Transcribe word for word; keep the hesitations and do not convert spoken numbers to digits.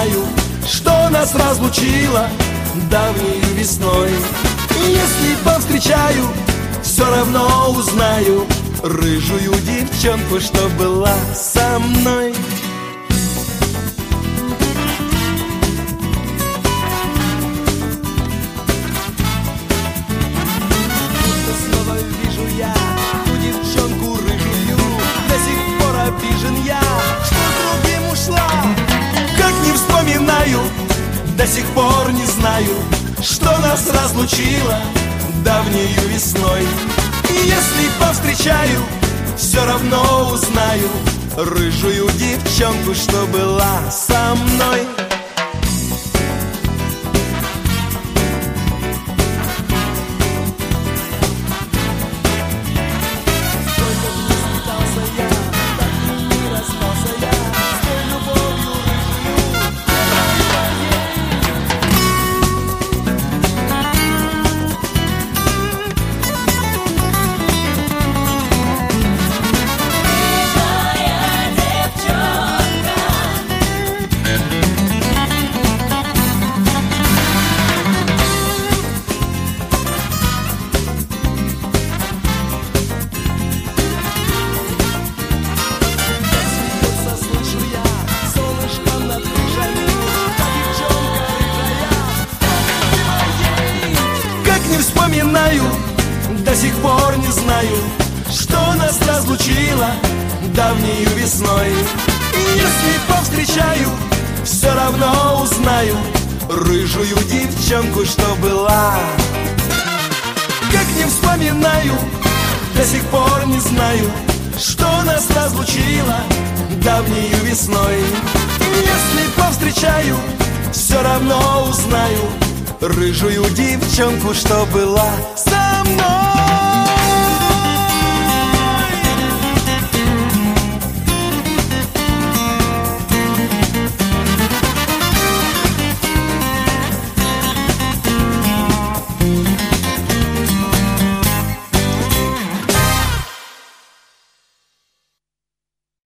вспоминаю, что нас разлучило давней весной. И если повстречаю, все равно узнаю рыжую девчонку, что была со мной. Снова вижу я ту девчонку рыжую, до сих пор обижен я, что с другим ушла. Как не вспоминаю, до сих пор не знаю, что нас разлучило давнею весной. И если повстречаю, все равно узнаю рыжую девчонку, что была со мной. Вспоминаю, до сих пор не знаю, что нас разлучило давнею весной. И если повстречаю, все равно узнаю рыжую девчонку, что была. Как не вспоминаю, до сих пор не знаю, что нас разлучило давнею весной. И если повстречаю, все равно узнаю рыжую девчонку, что была со мной.